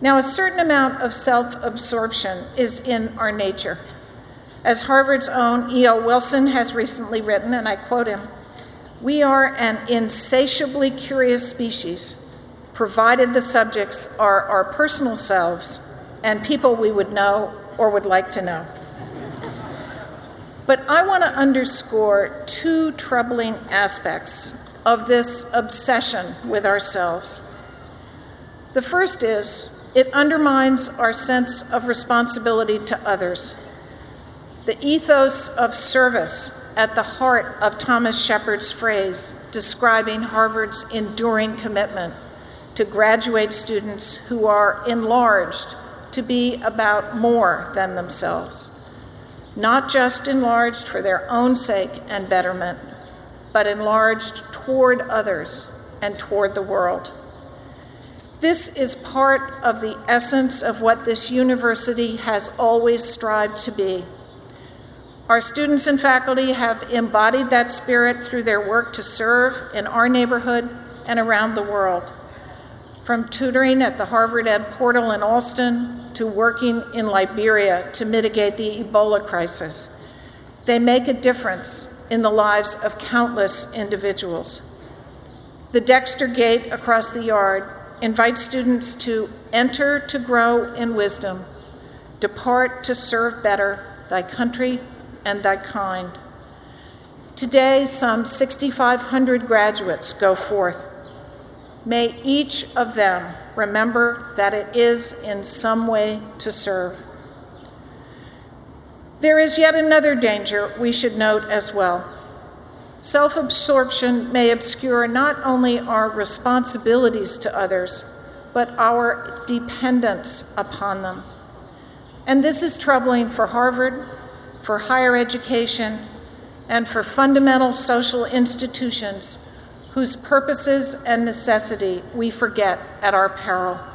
Now, a certain amount of self-absorption is in our nature. As Harvard's own E.O. Wilson has recently written, and I quote him, "We are an insatiably curious species, provided the subjects are our personal selves and people we would know or would like to know." But I want to underscore two troubling aspects of this obsession with ourselves. The first is, it undermines our sense of responsibility to others. The ethos of service at the heart of Thomas Shepard's phrase describing Harvard's enduring commitment to graduate students who are enlarged to be about more than themselves, not just enlarged for their own sake and betterment, but enlarged toward others and toward the world. This is part of the essence of what this university has always strived to be. Our students and faculty have embodied that spirit through their work to serve in our neighborhood and around the world. From tutoring at the Harvard Ed Portal in Alston to working in Liberia to mitigate the Ebola crisis, they make a difference in the lives of countless individuals. The Dexter Gate across the yard invites students to enter to grow in wisdom, depart to serve better thy country and thy kind. Today, some 6,500 graduates go forth. May each of them remember that it is in some way to serve. There is yet another danger we should note as well. Self-absorption may obscure not only our responsibilities to others, but our dependence upon them. And this is troubling for Harvard, for higher education, and for fundamental social institutions whose purposes and necessity we forget at our peril.